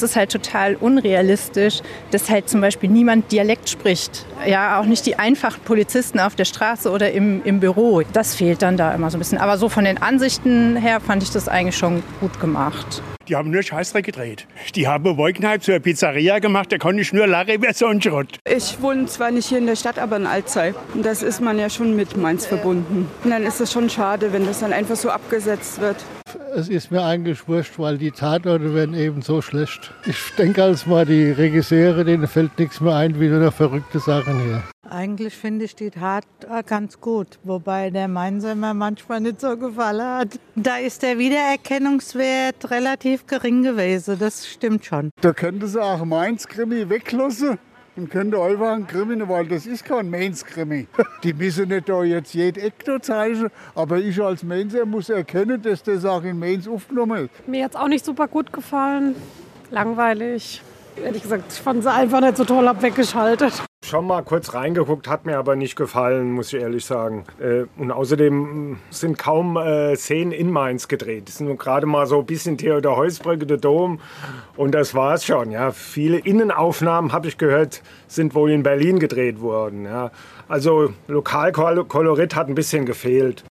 Es ist halt total unrealistisch, dass halt zum Beispiel niemand Dialekt spricht. Ja, auch nicht die einfachen Polizisten auf der Straße oder im Büro. Das fehlt dann da immer so ein bisschen. Aber so von den Ansichten her fand ich das eigentlich schon gut gemacht. Die haben nur Scheißdreck gedreht. Die haben Wolkenheim zur Pizzeria gemacht, da konnte ich nur lachen über so einen Schrott. Ich wohne zwar nicht hier in der Stadt, aber in Alzey. Und das ist man ja schon mit Mainz verbunden. Und dann ist es schon schade, wenn das dann einfach so abgesetzt wird. Es ist mir eigentlich wurscht, weil die Tatorte werden eben so schlecht. Ich denke als mal, die Regisseure, denen fällt nichts mehr ein, wie nur noch verrückte Sachen hier. Eigentlich finde ich die Tat ganz gut, wobei der Mainzer mir manchmal nicht so gefallen hat. Da ist der Wiedererkennungswert relativ gering gewesen, das stimmt schon. Da könnte sie auch Mainz-Krimi weglassen und könnte einfach ein Krimi, weil das ist kein Mainz-Krimi. Die müssen nicht da jetzt jede Ecke zeigen, aber ich als Mainzer muss erkennen, dass das auch in Mainz aufgenommen ist. Mir hat es auch nicht super gut gefallen, langweilig. Ehrlich gesagt, ich fand sie einfach nicht so toll, hab weggeschaltet. Schon mal kurz reingeguckt, hat mir aber nicht gefallen, muss ich ehrlich sagen. Und außerdem sind kaum Szenen in Mainz gedreht. Es sind nur gerade mal so ein bisschen Theodor Heuss-Brücke, der Dom und das war's schon. Ja. Viele Innenaufnahmen, habe ich gehört, sind wohl in Berlin gedreht worden. Ja. Also Lokalkolorit hat ein bisschen gefehlt.